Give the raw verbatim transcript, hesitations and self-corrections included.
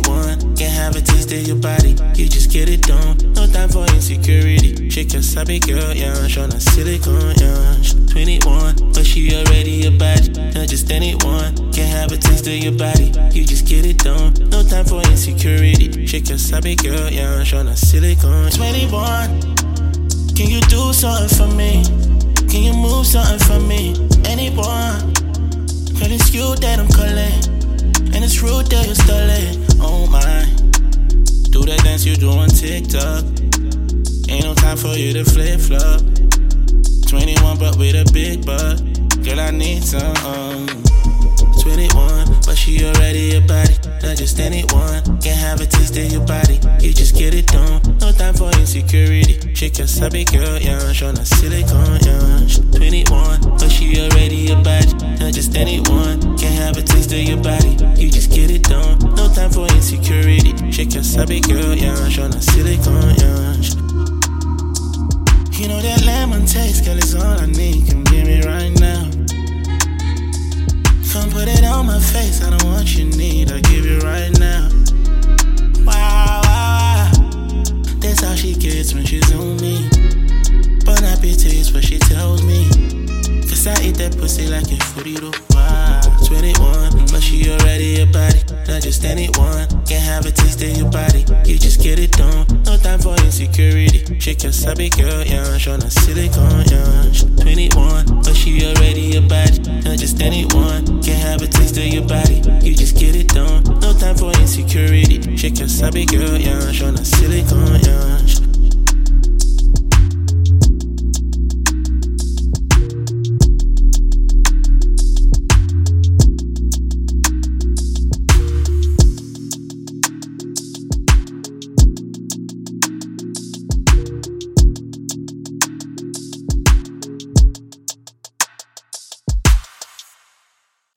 twenty-one, can't have a taste of your body. You just get it done, no time for insecurity. Shake your sabi girl, yeah, shawna silicone, yeah. She twenty-one, but she already a body. Not just anyone, can't have a taste of your body. You just get it done, no time for insecurity. Shake your sabi girl, yeah, shawna silicone. twenty-one, can you do something for me? Can you move something for me? Anyone, girl, it's you that I'm calling, and it's rude that you're stalling. Oh my, do that dance you do on TikTok. Ain't no time for you to flip flop. twenty-one but with a big butt. Girl, I need some. Um, twenty-one, but she already a body. Not just anyone, can't have a taste of your body. You just get it done, no time for insecurity. Shake your sabi girl, yeah, shawna silicone, yeah. She twenty-one, but she already a body. Not just anyone, can't have a taste of your body. You just get it done, no time for insecurity. Shake your sabi girl, yeah, shawna silicone, yeah. She You know that lemon taste, girl, is all I need. Come give me right now. Come put it on my face, I don't want you need. I'll give you right now. Wow, wow, wow. That's how she gets when she's on me. Bon appetit is what she tells me. Cause I eat that pussy like a burrito. Wow, twenty-one, but she already a body. Not just anyone, can't have a taste of your body. You just get it done, no time for insecurity. Shake your sabi girl, yeah, shawna silicone, yeah. She twenty-one, but she already a body. Not just anyone, can't have a taste of your body. You just get it done, no time for insecurity. Shake your sabi girl, yeah, shawna silicone, yeah.